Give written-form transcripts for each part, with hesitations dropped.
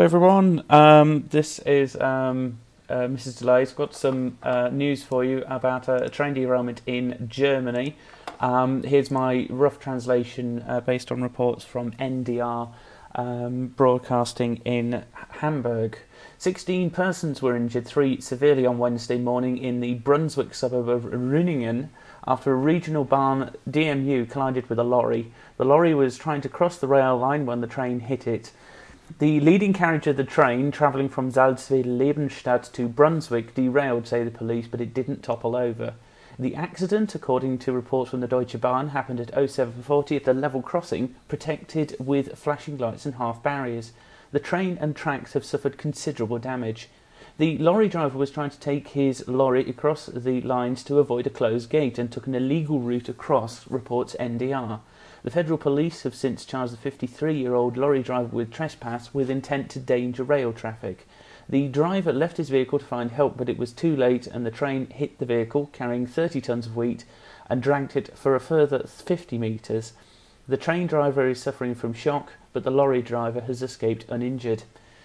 everyone. This is Mrs. Delays. Got some news for you about a train derailment in Germany. Here's my rough translation based on reports from NDR broadcasting in Hamburg. 16 persons were injured, 3 severely on Wednesday morning in the Brunswick suburb of Runingen after a regional Bahn DMU collided with a lorry. The lorry was trying to cross the rail line when the train hit it. The leading carriage of the train, travelling from Salzwedel-Lebenstadt to Brunswick, derailed, say the police, but it didn't topple over. The accident, according to reports from the Deutsche Bahn, happened at 07:40 at the level crossing, protected with flashing lights and half barriers. The train and tracks have suffered considerable damage. The lorry driver was trying to take his lorry across the lines to avoid a closed gate and took an illegal route across, reports NDR. The Federal Police have since charged the 53-year-old lorry driver with trespass with intent to endanger rail traffic. The driver left his vehicle to find help, but it was too late and the train hit the vehicle, carrying 30 tonnes of wheat, and dragged it for a further 50 metres. The train driver is suffering from shock, but the lorry driver has escaped uninjured.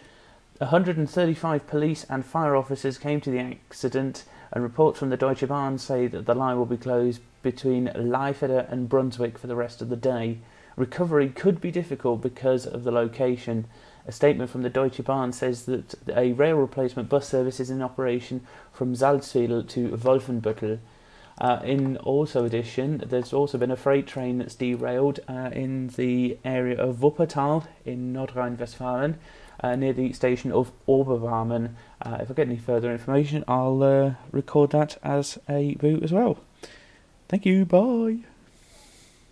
135 police and fire officers came to the accident, and reports from the Deutsche Bahn say that the line will be closed between Leifede and Brunswick for the rest of the day. Recovery could be difficult because of the location. A statement from the Deutsche Bahn says that a rail replacement bus service is in operation from Salzwedel to Wolfenbüttel. In also addition, there's also been a freight train that's derailed in the area of Wuppertal in Nordrhein-Westfalen, near the station of Oberbarmen. If I get any further information, I'll record that as a boot as well. Thank you, bye.